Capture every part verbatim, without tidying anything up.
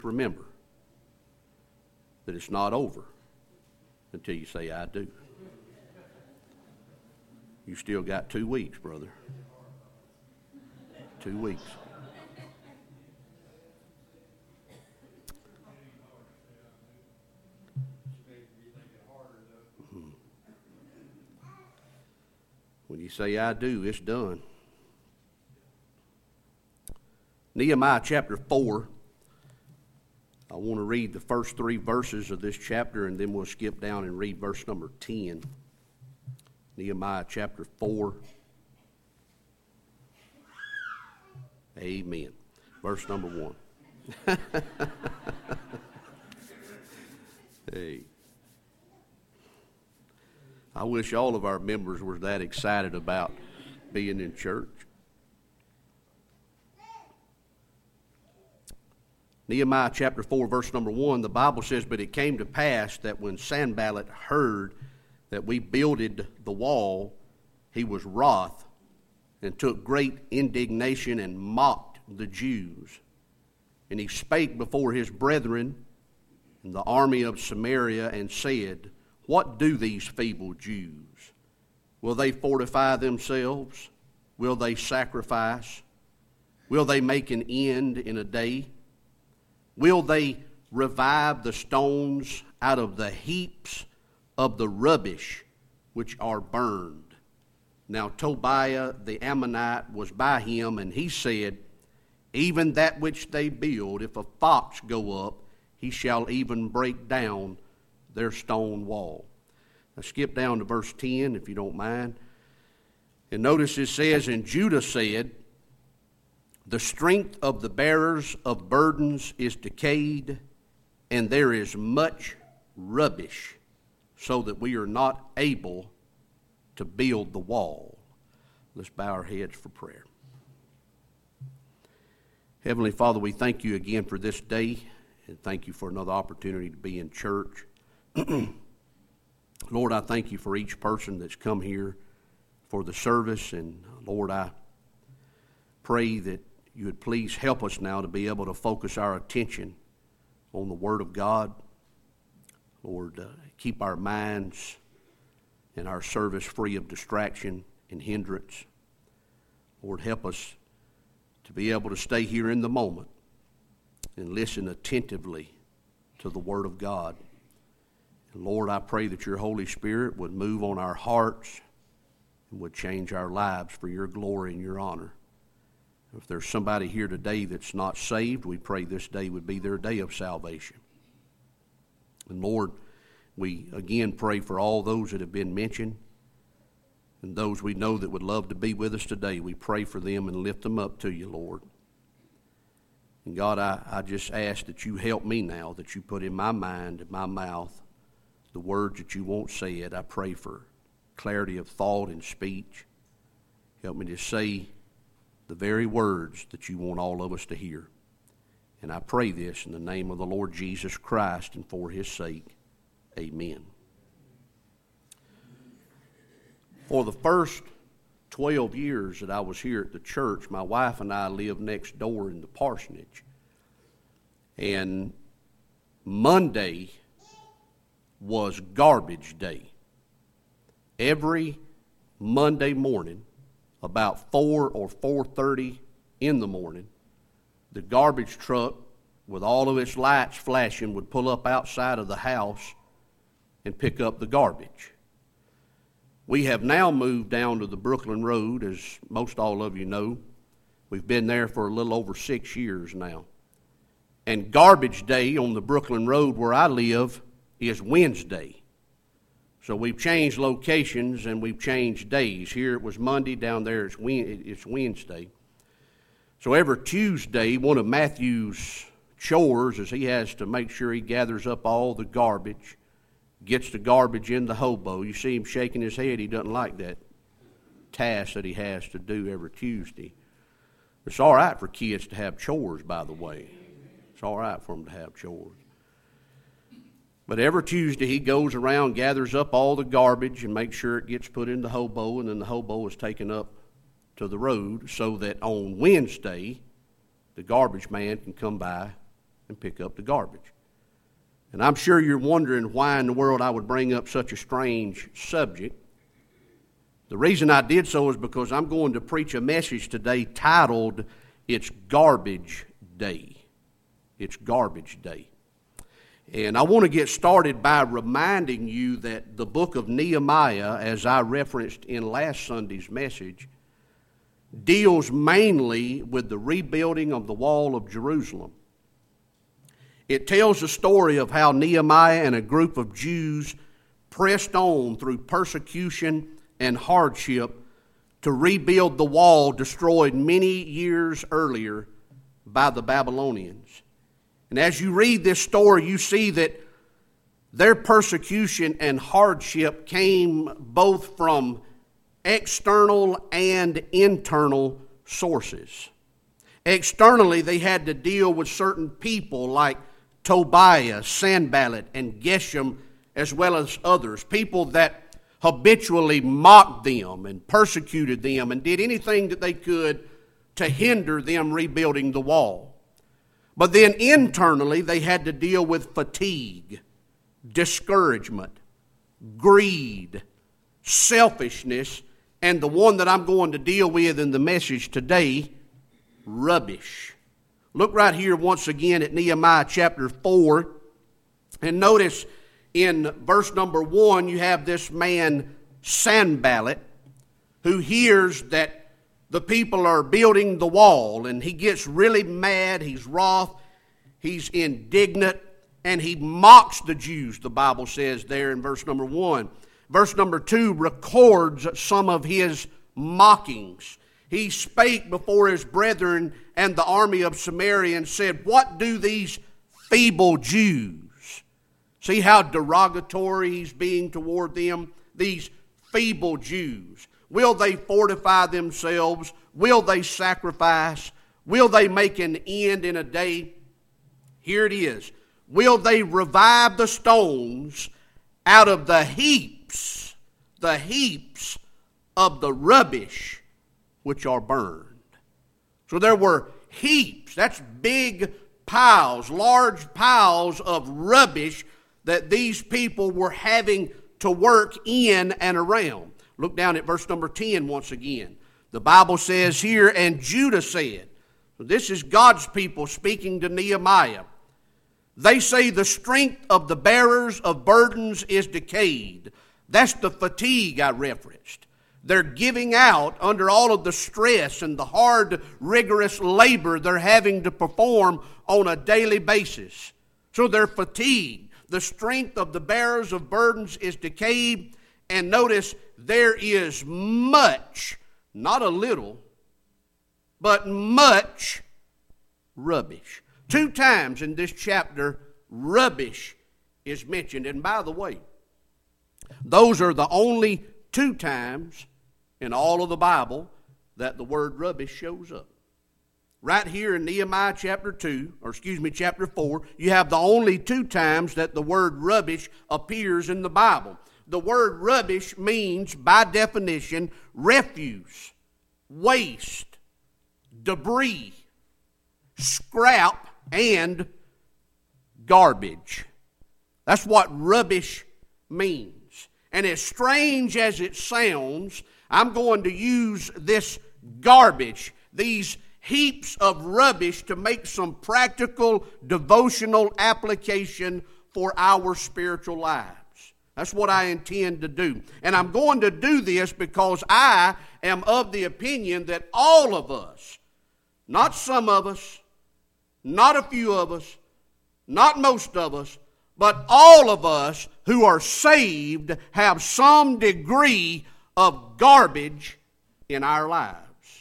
remember that it's not over until you say, I do. You still got two weeks, brother. Two weeks. When you say, I do, it's done. Nehemiah chapter four. I want to read the first three verses of this chapter, and then we'll skip down and read verse number ten. Nehemiah chapter four. Amen. Verse number one. Hey. I wish all of our members were that excited about being in church. Nehemiah chapter four, verse number one, the Bible says, But it came to pass that when Sanballat heard that we builded the wall, he was wroth, and took great indignation, and mocked the Jews. And he spake before his brethren in the army of Samaria, and said, What do these feeble Jews? Will they fortify themselves? Will they sacrifice? Will they make an end in a day? Will they revive the stones out of the heaps of the rubbish which are burned? Now Tobiah the Ammonite was by him, and he said, Even that which they build, if a fox go up, he shall even break down their stone wall. Now skip down to verse ten, if you don't mind. And notice it says, And Judah said, The strength of the bearers of burdens is decayed, and there is much rubbish, so that we are not able to build the wall. Let's bow our heads for prayer. Heavenly Father, we thank you again for this day, and thank you for another opportunity to be in church. Lord, I thank you for each person that's come here for the service, and Lord, I pray that you would please help us now to be able to focus our attention on the Word of God. Lord, uh, keep our minds and our service free of distraction and hindrance. Lord, help us to be able to stay here in the moment and listen attentively to the Word of God. And Lord, I pray that your Holy Spirit would move on our hearts and would change our lives for your glory and your honor. If there's somebody here today that's not saved, we pray this day would be their day of salvation. And Lord, we again pray for all those that have been mentioned and those we know that would love to be with us today. We pray for them and lift them up to you, Lord. And God, I, I just ask that you help me now, that you put in my mind and my mouth the words that you want said. I pray for clarity of thought and speech. Help me to say the very words that you want all of us to hear. And I pray this in the name of the Lord Jesus Christ and for his sake. Amen. For the first twelve years that I was here at the church, my wife and I lived next door in the parsonage. And Monday was garbage day. Every Monday morning, about four or four thirty in the morning, the garbage truck with all of its lights flashing would pull up outside of the house and pick up the garbage. We have now moved down to the Brooklyn Road, as most all of you know. We've been there for a little over six years now. And garbage day on the Brooklyn Road where I live is Wednesday. So we've changed locations and we've changed days. Here it was Monday, down there it's Wednesday. So every Tuesday, one of Matthew's chores is he has to make sure he gathers up all the garbage, gets the garbage in the hobo. You see him shaking his head. He doesn't like that task that he has to do every Tuesday. It's all right for kids to have chores, by the way. It's all right for them to have chores. But every Tuesday he goes around, gathers up all the garbage and makes sure it gets put in the hobo, and then the hobo is taken up to the road so that on Wednesday the garbage man can come by and pick up the garbage. And I'm sure you're wondering why in the world I would bring up such a strange subject. The reason I did so is because I'm going to preach a message today titled, It's Garbage Day. It's Garbage Day. And I want to get started by reminding you that the book of Nehemiah, as I referenced in last Sunday's message, deals mainly with the rebuilding of the wall of Jerusalem. It tells the story of how Nehemiah and a group of Jews pressed on through persecution and hardship to rebuild the wall destroyed many years earlier by the Babylonians. And as you read this story, you see that their persecution and hardship came both from external and internal sources. Externally, they had to deal with certain people like Tobiah, Sanballat, and Geshem, as well as others, people that habitually mocked them and persecuted them and did anything that they could to hinder them rebuilding the wall. But then internally, they had to deal with fatigue, discouragement, greed, selfishness, and the one that I'm going to deal with in the message today, rubbish. Look right here once again at Nehemiah chapter four, and notice in verse number one, you have this man Sanballat, who hears that the people are building the wall, and he gets really mad, he's wroth, he's indignant, and he mocks the Jews, the Bible says there in verse number one. Verse number two records some of his mockings. He spake before his brethren and the army of Samaria and said, "What do these feeble Jews?" See how derogatory he's being toward them? These feeble Jews. Will they fortify themselves? Will they sacrifice? Will they make an end in a day? Here it is. Will they revive the stones out of the heaps, the heaps of the rubbish which are burned? So there were heaps. That's big piles, large piles of rubbish that these people were having to work in and around. Look down at verse number ten once again. The Bible says here, and Judah said, so this is God's people speaking to Nehemiah. They say the strength of the bearers of burdens is decayed. That's the fatigue I referenced. They're giving out under all of the stress and the hard, rigorous labor they're having to perform on a daily basis. So they're fatigued. The strength of the bearers of burdens is decayed. And notice, there is much, not a little, but much rubbish. Two times in this chapter, rubbish is mentioned. And by the way, those are the only two times in all of the Bible that the word rubbish shows up. Right here in Nehemiah chapter two, or excuse me, chapter four, you have the only two times that the word rubbish appears in the Bible. The word rubbish means, by definition, refuse, waste, debris, scrap, and garbage. That's what rubbish means. And as strange as it sounds, I'm going to use this garbage, these heaps of rubbish, to make some practical devotional application for our spiritual lives. That's what I intend to do. And I'm going to do this because I am of the opinion that all of us, not some of us, not a few of us, not most of us, but all of us who are saved have some degree of garbage in our lives.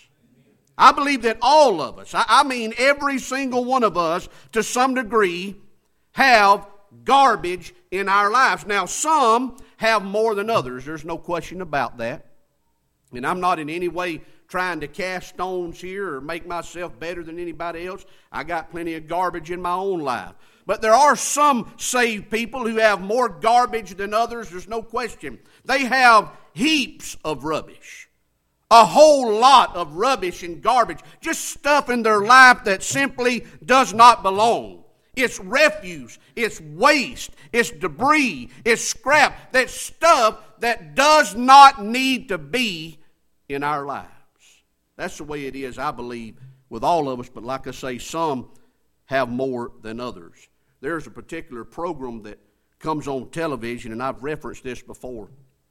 I believe that all of us, I mean every single one of us to some degree, have garbage in our lives. Now, some have more than others. There's no question about that. And I'm not in any way trying to cast stones here or make myself better than anybody else. I got plenty of garbage in my own life. But there are some saved people who have more garbage than others. There's no question. They have heaps of rubbish. A whole lot of rubbish and garbage. Just stuff in their life that simply does not belong. It's refuse. It's waste. It's debris. It's scrap. That's stuff that does not need to be in our lives. That's the way it is, I believe, with all of us. But like I say, some have more than others. There's a particular program that comes on television, and I've referenced this before.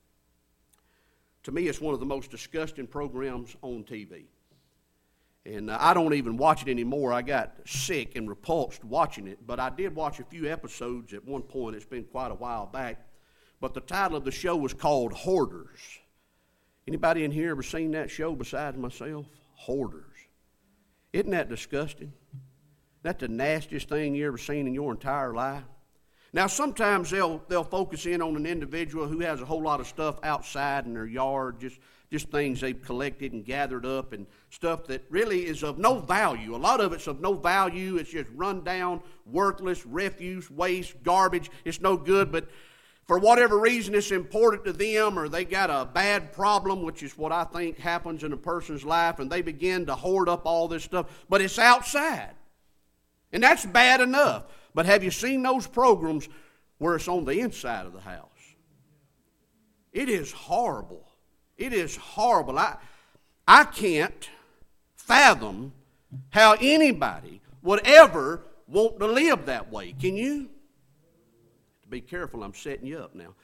To me, it's one of the most disgusting programs on T V. And uh, I don't even watch it anymore. I got sick and repulsed watching it. But I did watch a few episodes at one point. It's been quite a while back. But the title of the show was called Hoarders. Anybody in here ever seen that show besides myself? Hoarders. Isn't that disgusting? Isn't that the nastiest thing you ever seen in your entire life? Now, sometimes they'll they'll focus in on an individual who has a whole lot of stuff outside in their yard, just, just things they've collected and gathered up and stuff that really is of no value. A lot of it's of no value. It's just run down, worthless, refuse, waste, garbage. It's no good, but for whatever reason it's important to them, or they got a bad problem, which is what I think happens in a person's life, and they begin to hoard up all this stuff, but it's outside. And that's bad enough. But have you seen those programs where it's on the inside of the house? It is horrible. It is horrible. I, I can't fathom how anybody would ever want to live that way. Can you? Be careful, I'm setting you up now.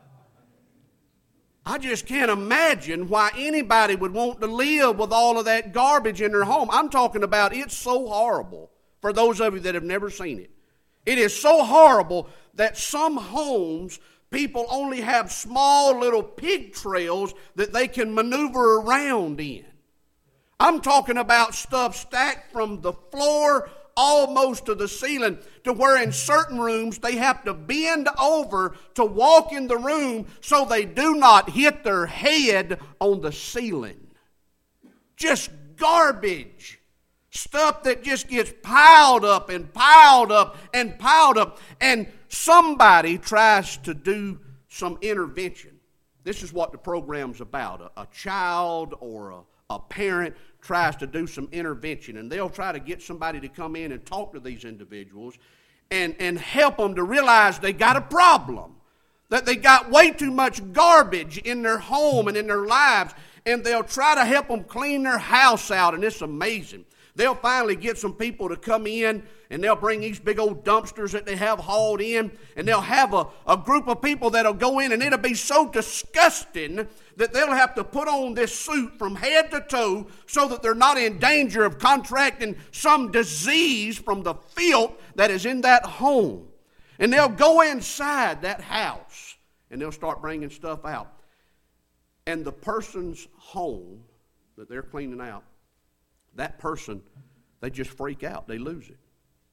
I just can't imagine why anybody would want to live with all of that garbage in their home. I'm talking about it's so horrible for those of you that have never seen it. It is so horrible that some homes, people only have small little pig trails that they can maneuver around in. I'm talking about stuff stacked from the floor almost to the ceiling, to where in certain rooms they have to bend over to walk in the room so they do not hit their head on the ceiling. Just garbage. Stuff that just gets piled up and piled up and piled up, and somebody tries to do some intervention. This is what the program's about. A, a child or a, a parent tries to do some intervention, and they'll try to get somebody to come in and talk to these individuals and, and help them to realize they got a problem, that they got way too much garbage in their home and in their lives, and they'll try to help them clean their house out, and it's amazing. They'll finally get some people to come in, and they'll bring these big old dumpsters that they have hauled in, and they'll have a, a group of people that'll go in, and it'll be so disgusting that they'll have to put on this suit from head to toe so that they're not in danger of contracting some disease from the filth that is in that home. And they'll go inside that house, and they'll start bringing stuff out. And the person's home that they're cleaning out, that person, they just freak out. They lose it.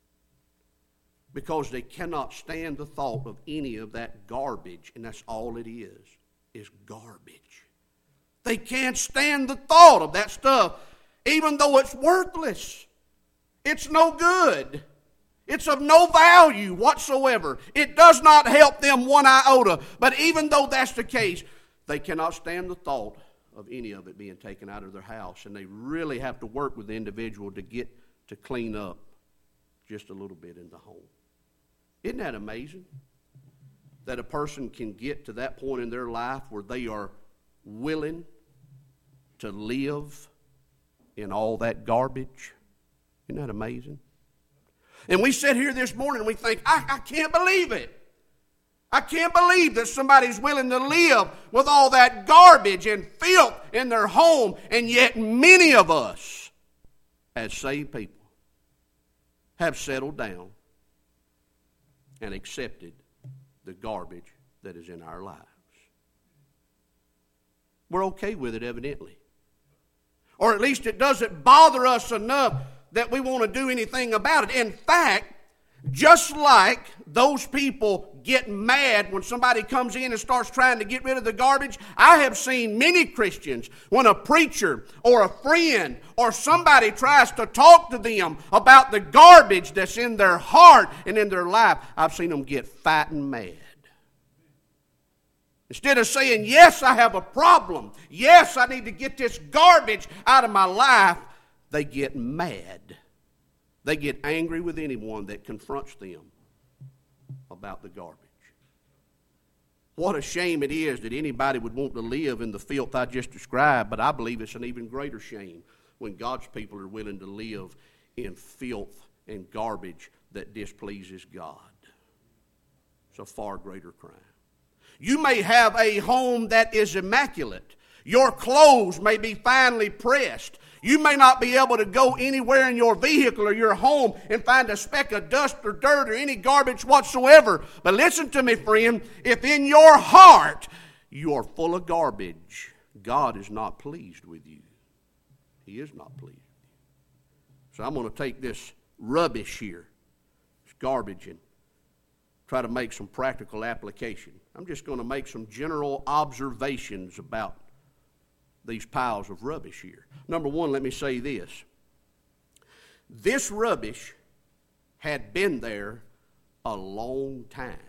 Because they cannot stand the thought of any of that garbage, and that's all it is, is garbage. They can't stand the thought of that stuff, even though it's worthless. It's no good. It's of no value whatsoever. It does not help them one iota. But even though that's the case, they cannot stand the thought of any of it being taken out of their house. And they really have to work with the individual to get to clean up just a little bit in the home. Isn't that amazing? That a person can get to that point in their life where they are willing to live in all that garbage. Isn't that amazing? And we sit here this morning and we think, I, I can't believe it. I can't believe that somebody's willing to live with all that garbage and filth in their home, and yet many of us, as saved people, have settled down and accepted the garbage that is in our lives. We're okay with it, evidently. Or at least it doesn't bother us enough that we want to do anything about it. In fact, just like those people get mad when somebody comes in and starts trying to get rid of the garbage, I have seen many Christians, when a preacher or a friend or somebody tries to talk to them about the garbage that's in their heart and in their life, I've seen them get fighting mad. Instead of saying, yes, I have a problem, yes, I need to get this garbage out of my life, they get mad. They get angry with anyone that confronts them about the garbage. What a shame it is that anybody would want to live in the filth I just described, but I believe it's an even greater shame when God's people are willing to live in filth and garbage that displeases God. It's a far greater crime. You may have a home that is immaculate. Your clothes may be finely pressed. You may not be able to go anywhere in your vehicle or your home and find a speck of dust or dirt or any garbage whatsoever. But listen to me, friend. If in your heart you are full of garbage, God is not pleased with you. He is not pleased. So I'm going to take this rubbish here, this garbage, and try to make some practical application. I'm just going to make some general observations about these piles of rubbish here. Number one, let me say this. This rubbish had been there a long time.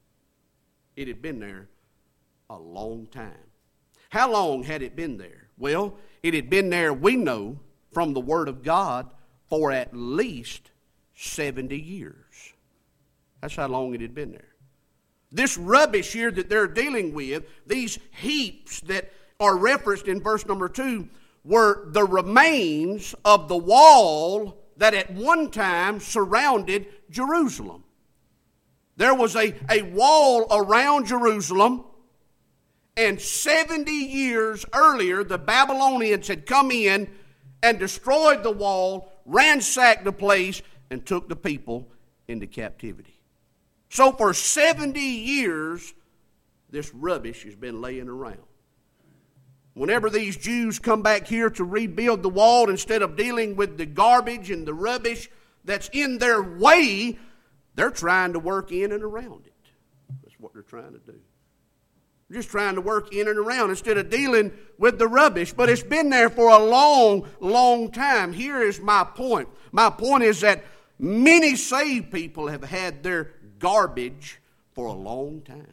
It had been there a long time. How long had it been there? Well, it had been there, we know, from the Word of God for at least seventy years. That's how long it had been there. This rubbish here that they're dealing with, these heaps that are referenced in verse number two, were the remains of the wall that at one time surrounded Jerusalem. There was a, a wall around Jerusalem, and seventy years earlier, the Babylonians had come in and destroyed the wall, ransacked the place, and took the people into captivity. So for seventy years, this rubbish has been laying around. Whenever these Jews come back here to rebuild the wall, instead of dealing with the garbage and the rubbish that's in their way, they're trying to work in and around it. That's what they're trying to do. They're just trying to work in and around instead of dealing with the rubbish. But it's been there for a long, long time. Here is my point. My point is that many saved people have had their garbage for a long time.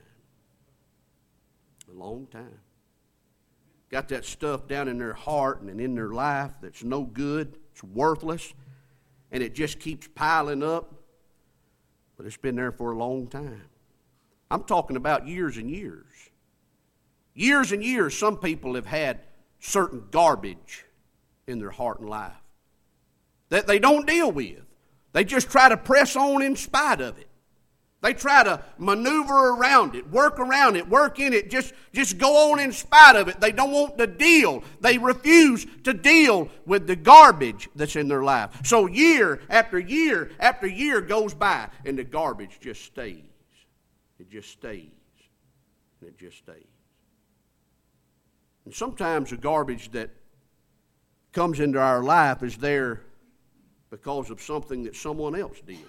A long time. Got that stuff down in their heart and in their life that's no good, it's worthless, and it just keeps piling up. But it's been there for a long time. I'm talking about years and years. Years and years, some people have had certain garbage in their heart and life that they don't deal with. They just try to press on in spite of it. They try to maneuver around it, work around it, work in it, just, just go on in spite of it. They don't want to deal. They refuse to deal with the garbage that's in their life. So year after year after year goes by, and the garbage just stays. It just stays. And it just stays. And sometimes the garbage that comes into our life is there because of something that someone else did.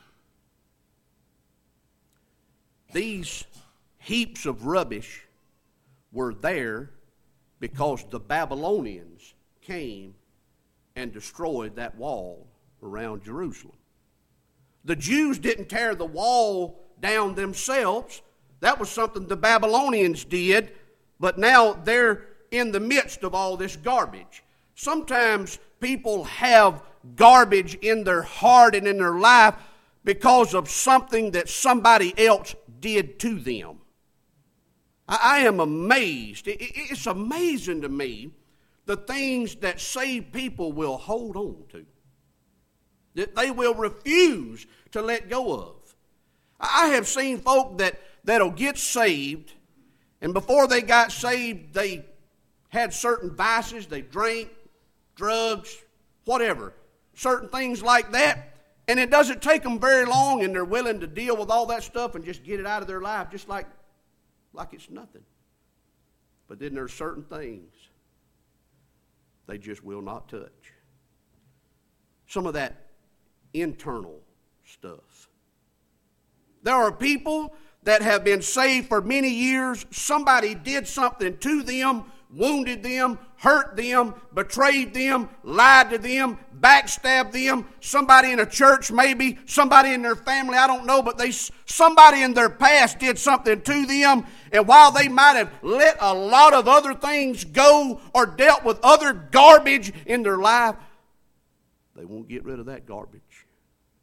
These heaps of rubbish were there because the Babylonians came and destroyed that wall around Jerusalem. The Jews didn't tear the wall down themselves. That was something the Babylonians did, but now they're in the midst of all this garbage. Sometimes people have garbage in their heart and in their life because of something that somebody else did to them. I am amazed. It's amazing to me the things that saved people will hold on to, that they will refuse to let go of. I have seen folk that, that'll get saved, and before they got saved, they had certain vices. They drank, drugs, whatever, certain things like that. And it doesn't take them very long, and they're willing to deal with all that stuff and just get it out of their life just like, like it's nothing. But then there's certain things they just will not touch. Some of that internal stuff. There are people that have been saved for many years. Somebody did something to them, wounded them, hurt them, betrayed them, lied to them, backstabbed them. Somebody in a church maybe, somebody in their family, I don't know, but they somebody in their past did something to them, and while they might have let a lot of other things go or dealt with other garbage in their life, they won't get rid of that garbage.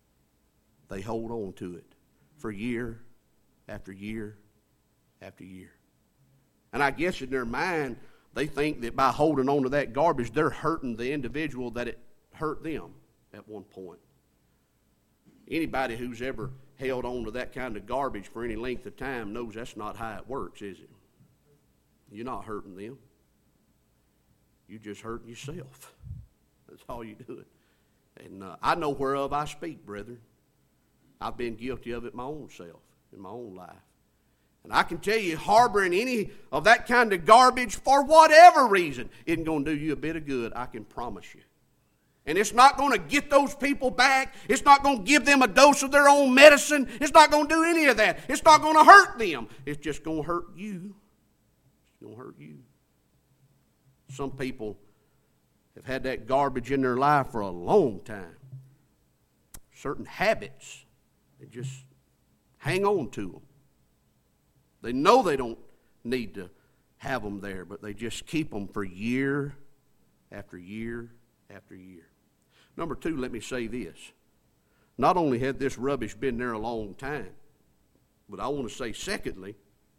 they hold on to it for year after year after year. And I guess in their mind, they think that by holding on to that garbage, they're hurting the individual that it hurt them at one point. Anybody who's ever held on to that kind of garbage for any length of time knows that's not how it works, is it? You're not hurting them. You're just hurting yourself. That's all you're doing. And uh, I know whereof I speak, brethren. I've been guilty of it my own self, in my own life. And I can tell you, harboring any of that kind of garbage for whatever reason isn't going to do you a bit of good, I can promise you. And it's not going to get those people back. It's not going to give them a dose of their own medicine. It's not going to do any of that. It's not going to hurt them. It's just going to hurt you. It's going to hurt you. Some people have had that garbage in their life for a long time. Certain habits, they just hang on to them. They know they don't need to have them there, but they just keep them for year after year after year. Number two, let me say this. Not only had this rubbish been there a long time, but I want to say secondly,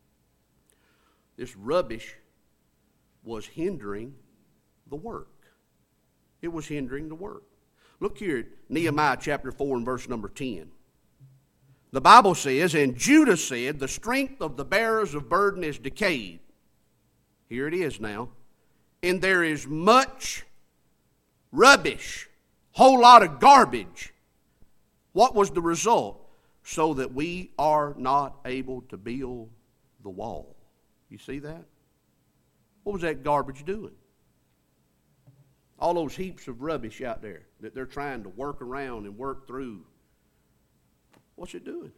this rubbish was hindering the work. It was hindering the work. Look here at Nehemiah chapter four and verse number ten. The Bible says, and Judah said, the strength of the bearers of burden is decayed. Here it is now. And there is much rubbish, whole lot of garbage. What was the result? So that we are not able to build the wall. You see that? What was that garbage doing? All those heaps of rubbish out there that they're trying to work around and work through. What's it doing?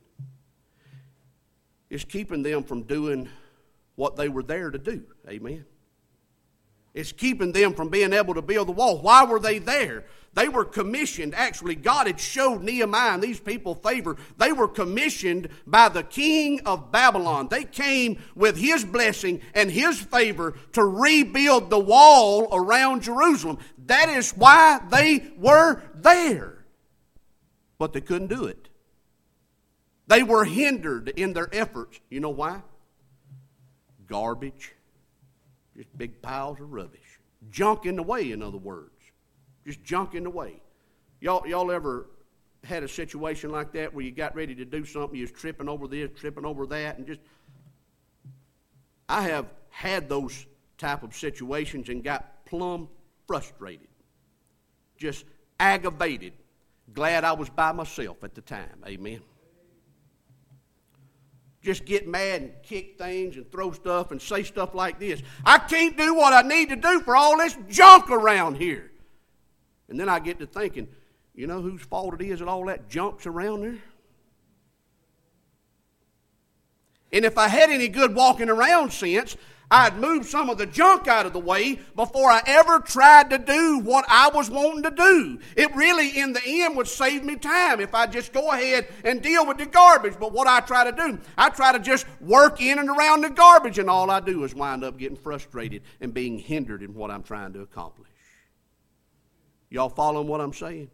It's keeping them from doing what they were there to do. Amen. It's keeping them from being able to build the wall. Why were they there? They were commissioned. Actually, God had showed Nehemiah and these people favor. They were commissioned by the king of Babylon. They came with his blessing and his favor to rebuild the wall around Jerusalem. That is why they were there. But they couldn't do it. They were hindered in their efforts. You know why? Garbage. Just big piles of rubbish. Junk in the way, in other words. Just junk in the way. Y'all, y'all ever had a situation like that where you got ready to do something, you was tripping over this, tripping over that, and just... I have had those type of situations and got plumb frustrated. Just aggravated. Glad I was by myself at the time. Amen. Just get mad and kick things and throw stuff and say stuff like this. I can't do what I need to do for all this junk around here. And then I get to thinking, you know whose fault it is that all that junk's around there? And if I had any good walking around sense, I'd move some of the junk out of the way before I ever tried to do what I was wanting to do. It really, in the end, would save me time if I just go ahead and deal with the garbage. But what I try to do, I try to just work in and around the garbage, and all I do is wind up getting frustrated and being hindered in what I'm trying to accomplish. Y'all following what I'm saying?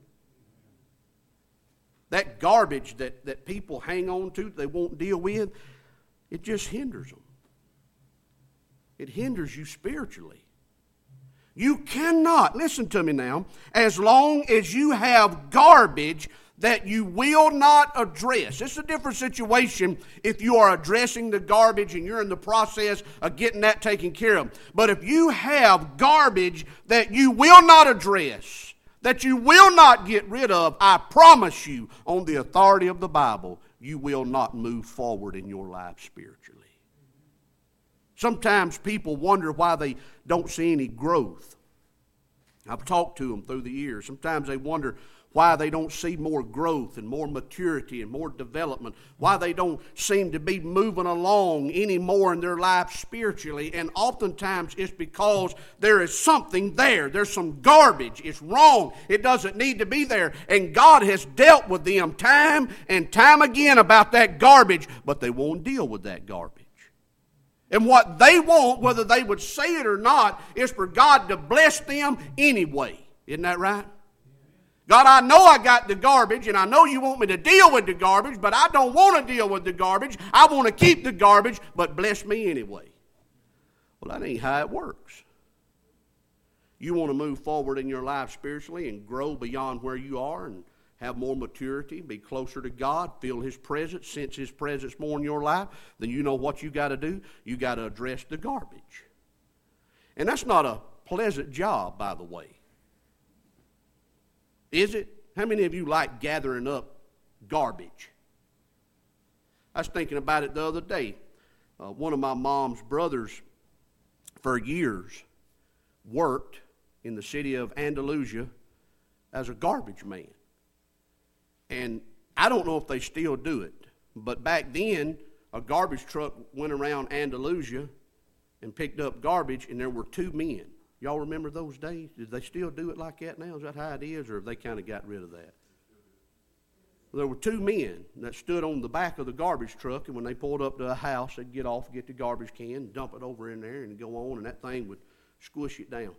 That garbage that, that people hang on to, they won't deal with, it just hinders them. It hinders you spiritually. You cannot, listen to me now, as long as you have garbage that you will not address. It's a different situation if you are addressing the garbage and you're in the process of getting that taken care of. But if you have garbage that you will not address, that you will not get rid of, I promise you, on the authority of the Bible, you will not move forward in your life spiritually. Sometimes people wonder why they don't see any growth. I've talked to them through the years. Sometimes they wonder why they don't see more growth and more maturity and more development, why they don't seem to be moving along any more in their life spiritually. And oftentimes it's because there is something there. There's some garbage. It's wrong. It doesn't need to be there. And God has dealt with them time and time again about that garbage, but they won't deal with that garbage. And what they want, whether they would say it or not, is for God to bless them anyway. Isn't that right? God, I know I got the garbage, and I know you want me to deal with the garbage, but I don't want to deal with the garbage. I want to keep the garbage, but bless me anyway. Well, that ain't how it works. You want to move forward in your life spiritually and grow beyond where you are and have more maturity, be closer to God, feel His presence, sense His presence more in your life, then you know what you got to do. You got to address the garbage. And that's not a pleasant job, by the way. Is it? How many of you like gathering up garbage? I was thinking about it the other day. Uh, one of my mom's brothers for years worked in the city of Andalusia as a garbage man. And I don't know if they still do it, but back then a garbage truck went around Andalusia and picked up garbage, and there were two men. Y'all remember those days? Did they still do it like that now? Is that how it is, or have they kind of got rid of that? There were two men that stood on the back of the garbage truck, and when they pulled up to a house, they'd get off, get the garbage can, dump it over in there, and go on, and that thing would squish it down.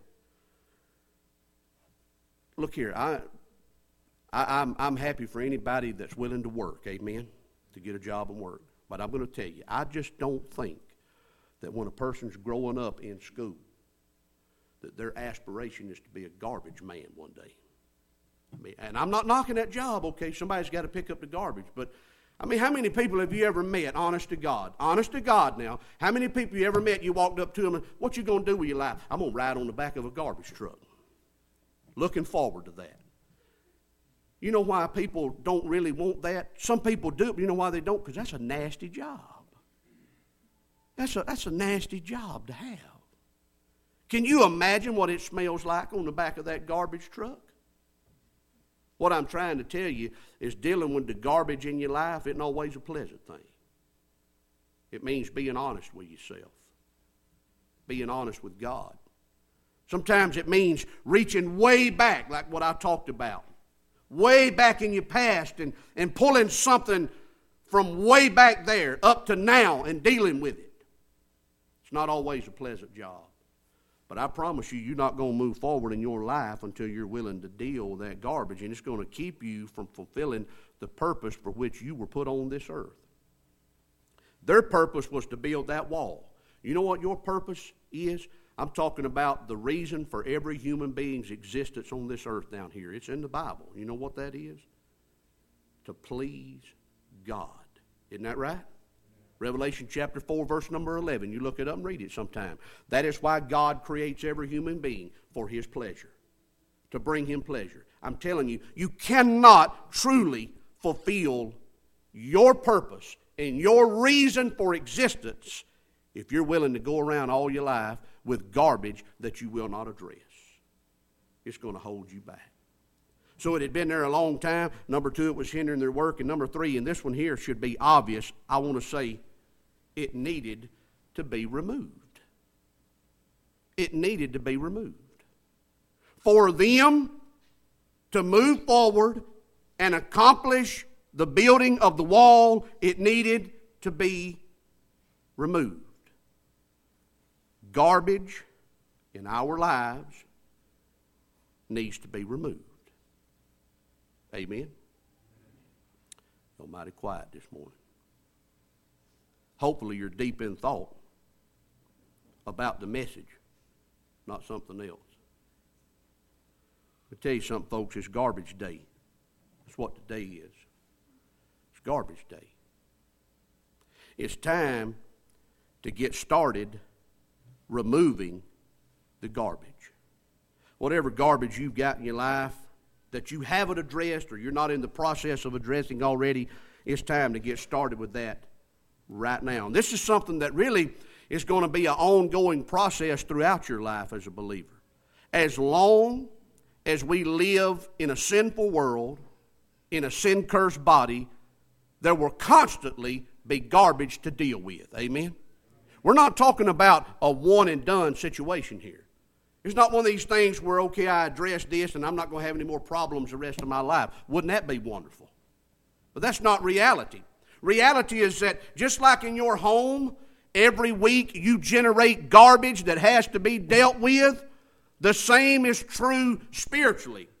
Look here, I, I, I'm, I'm happy for anybody that's willing to work, amen, to get a job and work. But I'm going to tell you, I just don't think that when a person's growing up in school, that their aspiration is to be a garbage man one day. I mean, and I'm not knocking that job, okay? Somebody's got to pick up the garbage. But, I mean, how many people have you ever met, honest to God? Honest to God now, how many people you ever met, you walked up to them and, what you going to do with your life? I'm going to ride on the back of a garbage truck. Looking forward to that. You know why people don't really want that? Some people do, but you know why they don't? Because that's a nasty job. That's a, that's a nasty job to have. Can you imagine what it smells like on the back of that garbage truck? What I'm trying to tell you is dealing with the garbage in your life isn't always a pleasant thing. It means being honest with yourself, being honest with God. Sometimes it means reaching way back, like what I talked about, way back in your past and, and pulling something from way back there up to now and dealing with it. It's not always a pleasant job. But I promise you, you're not going to move forward in your life until you're willing to deal with that garbage, and it's going to keep you from fulfilling the purpose for which you were put on this earth. Their purpose was to build that wall. You know what your purpose is? I'm talking about the reason for every human being's existence on this earth down here. It's in the Bible. You know what that is? To please God. Isn't that right? Revelation chapter four, verse number eleven. You look it up and read it sometime. That is why God creates every human being for His pleasure, to bring Him pleasure. I'm telling you, you cannot truly fulfill your purpose and your reason for existence if you're willing to go around all your life with garbage that you will not address. It's going to hold you back. So it had been there a long time. Number two, it was hindering their work. And number three, and this one here should be obvious, I want to say it needed to be removed. It needed to be removed. For them to move forward and accomplish the building of the wall, it needed to be removed. Garbage in our lives needs to be removed. Amen? Feel mighty quiet this morning. Hopefully you're deep in thought about the message, not something else. I'll tell you something, folks, it's garbage day. That's what today is. It's garbage day. It's time to get started removing the garbage. Whatever garbage you've got in your life that you haven't addressed or you're not in the process of addressing already, it's time to get started with that right now. And this is something that really is going to be an ongoing process throughout your life as a believer. As long as we live in a sinful world, in a sin-cursed body, there will constantly be garbage to deal with. Amen? We're not talking about a one-and-done situation here. It's not one of these things where, okay, I address this and I'm not going to have any more problems the rest of my life. Wouldn't that be wonderful? But that's not reality. Reality is that just like in your home, every week you generate garbage that has to be dealt with, the same is true spiritually.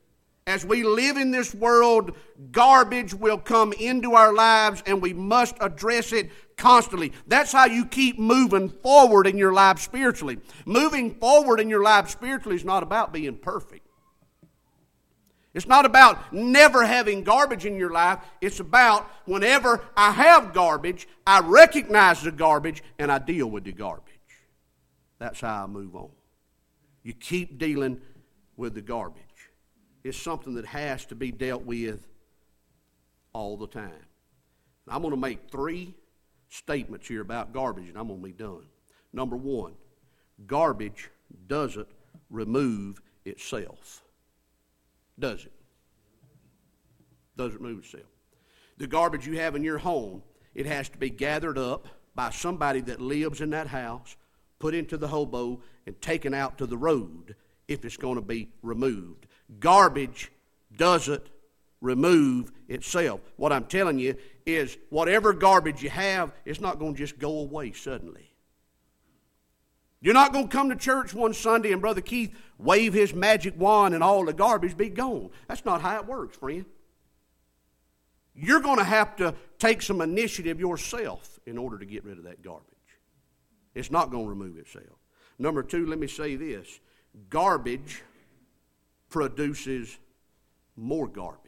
As we live in this world, garbage will come into our lives and we must address it constantly. That's how you keep moving forward in your life spiritually. Moving forward in your life spiritually is not about being perfect. It's not about never having garbage in your life. It's about whenever I have garbage, I recognize the garbage and I deal with the garbage. That's how I move on. You keep dealing with the garbage. It's something that has to be dealt with all the time. I'm going to make three statements here about garbage, and I'm going to be done. Number one, garbage doesn't remove itself. Does it? Doesn't remove itself. The garbage you have in your home, it has to be gathered up by somebody that lives in that house, put into the hobo, and taken out to the road if it's going to be removed. Garbage doesn't remove itself. What I'm telling you is whatever garbage you have, it's not going to just go away suddenly. You're not going to come to church one Sunday and Brother Keith wave his magic wand and all the garbage be gone. That's not how it works, friend. You're going to have to take some initiative yourself in order to get rid of that garbage. It's not going to remove itself. Number two, let me say this. Garbage produces more garbage.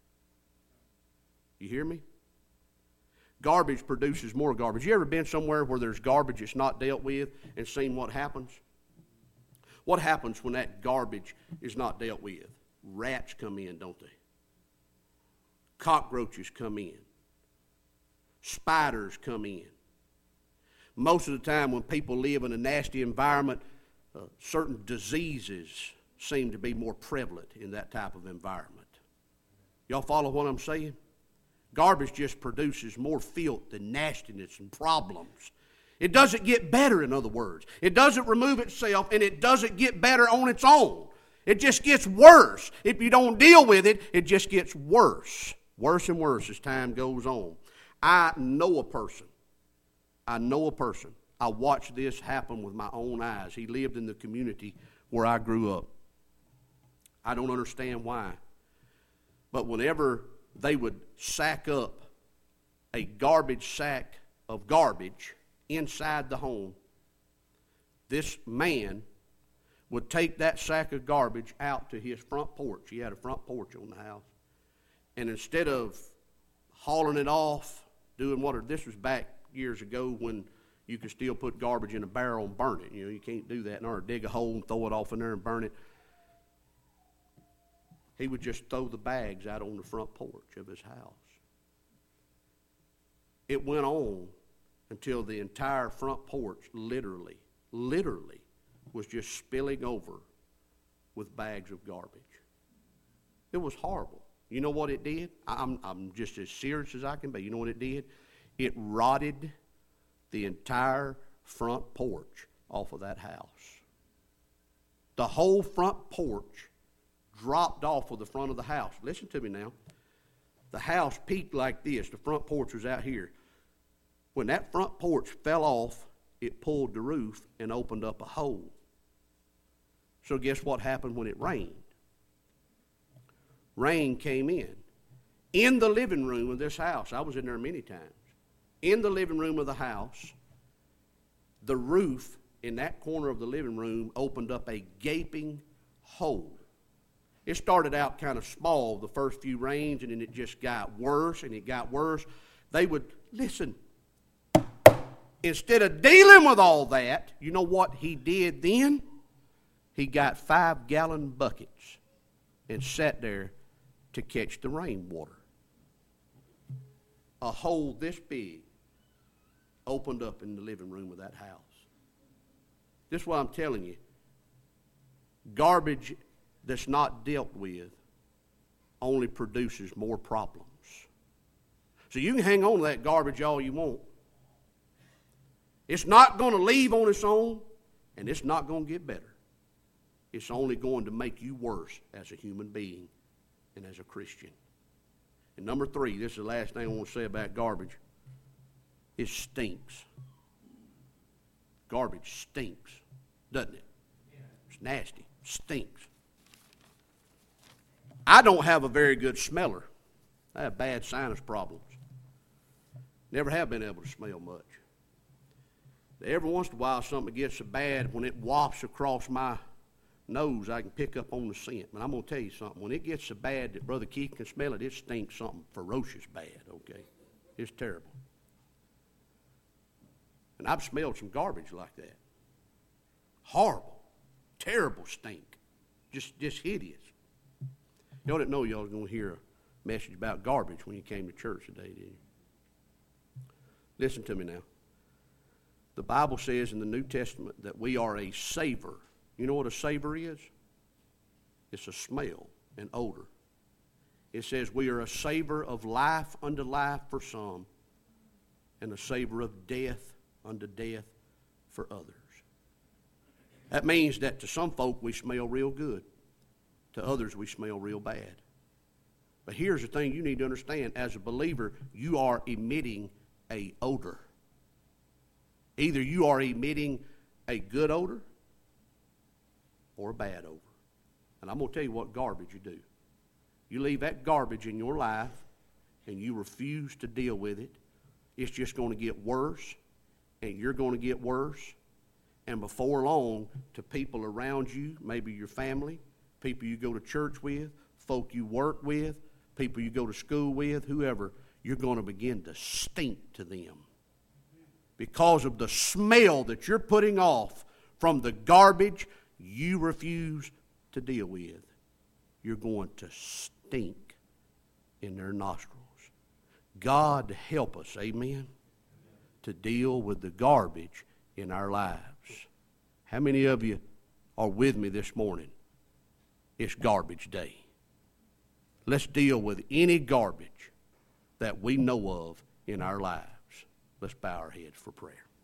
You hear me? Garbage produces more garbage. You ever been somewhere where there's garbage that's not dealt with and seen what happens? What happens when that garbage is not dealt with? Rats come in, don't they? Cockroaches come in. Spiders come in. Most of the time when people live in a nasty environment, uh, certain diseases seem to be more prevalent in that type of environment. Y'all follow what I'm saying? Garbage just produces more filth and nastiness and problems. It doesn't get better, in other words. It doesn't remove itself, and it doesn't get better on its own. It just gets worse. If you don't deal with it, it just gets worse. Worse and worse as time goes on. I know a person. I know a person. I watched this happen with my own eyes. He lived in the community where I grew up. I don't understand why. But whenever they would sack up a garbage sack of garbage inside the home, this man would take that sack of garbage out to his front porch. He had a front porch on the house. And instead of hauling it off, doing what, this was back years ago when you could still put garbage in a barrel and burn it. You know, you can't do that, or dig a hole and throw it off in there and burn it. He would just throw the bags out on the front porch of his house. It went on until the entire front porch literally, literally was just spilling over with bags of garbage. It was horrible. You know what it did? I'm, I'm just as serious as I can be. You know what it did? It rotted the entire front porch off of that house. The whole front porch dropped off of the front of the house. Listen to me now. The house peaked like this. The front porch was out here. When that front porch fell off, it pulled the roof and opened up a hole. So guess what happened when it rained? Rain came in. In the living room of this house, I was in there many times. In the living room of the house, the roof in that corner of the living room opened up a gaping hole. It started out kind of small the first few rains, and then it just got worse, and it got worse. They would, listen, instead of dealing with all that, you know what he did then? He got five-gallon buckets and sat there to catch the rainwater. A hole this big opened up in the living room of that house. This is what I'm telling you. Garbage that's not dealt with only produces more problems. So you can hang on to that garbage all you want. It's not going to leave on its own, and it's not going to get better. It's only going to make you worse as a human being and as a Christian. And number three, this is the last thing I want to say about garbage. It stinks. Garbage stinks, doesn't it? It's nasty. Stinks. I don't have a very good smeller. I have bad sinus problems. Never have been able to smell much. Every once in a while, something gets so bad, when it wafts across my nose, I can pick up on the scent. But I'm going to tell you something. When it gets so bad that Brother Keith can smell it, it stinks something ferocious bad, okay? It's terrible. And I've smelled some garbage like that. Horrible, terrible stink. Just, just hideous. Y'all didn't know y'all was going to hear a message about garbage when you came to church today, did you? Listen to me now. The Bible says in the New Testament that we are a savor. You know what a savor is? It's a smell, an odor. It says we are a savor of life unto life for some, and a savor of death unto death for others. That means that to some folk we smell real good. To others we smell real bad. But here's the thing you need to understand. As a believer, you are emitting a odor. Either you are emitting a good odor or a bad odor. And I'm going to tell you what garbage you do. You leave that garbage in your life and you refuse to deal with it, it's just going to get worse, and you're going to get worse. And before long, to people around you, maybe your family, people you go to church with, folk you work with, people you go to school with, whoever, you're going to begin to stink to them. Because of the smell that you're putting off from the garbage you refuse to deal with, you're going to stink in their nostrils. God help us, amen, to deal with the garbage in our lives. How many of you are with me this morning? It's garbage day. Let's deal with any garbage that we know of in our lives. Let's bow our heads for prayer.